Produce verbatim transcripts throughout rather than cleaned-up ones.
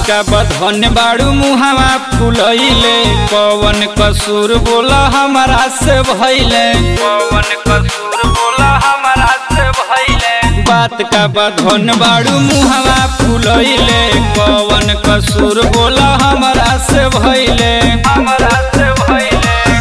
का बधन बाड़ू मुहावा फुलैले पवन कसूर बोला हमारा से भइले पवन कसूर बोला हमारा से भइले बात का बधन बाड़ू मुहावा फुलैले पवन कसूर बोला हमारा से भइले हमारा से भइले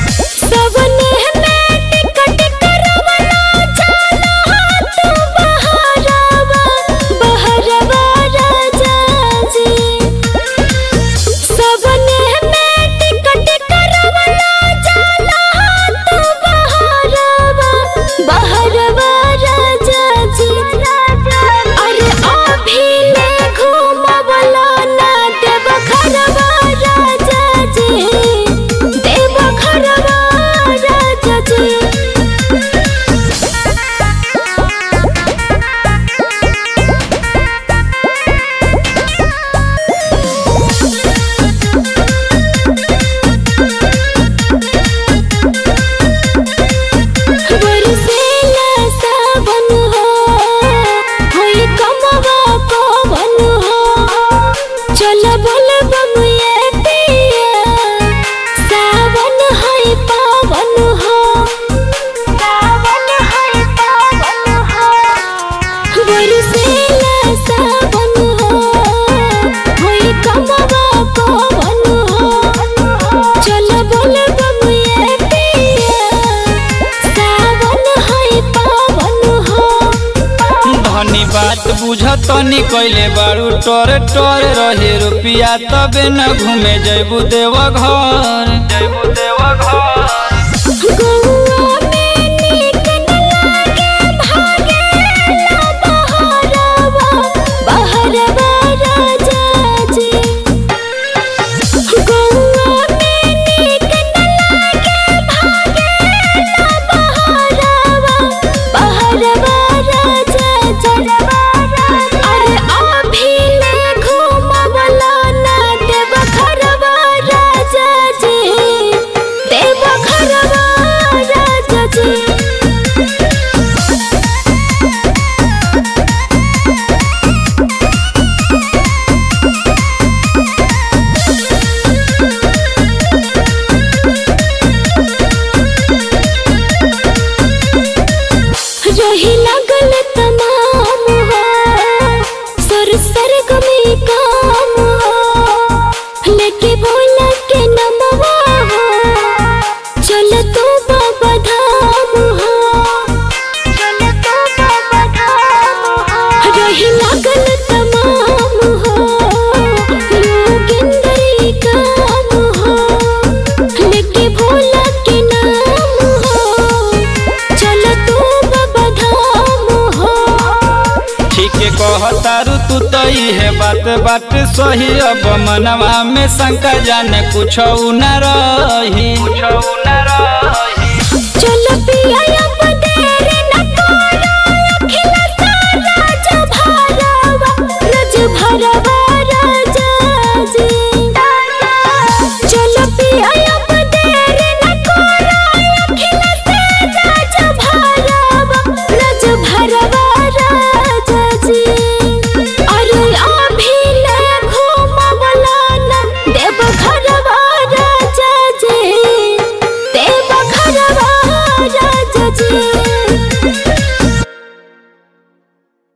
बात बुझतनी कैले बारू टोरे टोरे रहे रुपिया तबे न घूमे जैबू देव घर जैबू देव घर कहतारू तू तो है बात बात सही अब मनवा में शंका जाने कुछ न रही कुछ न रही।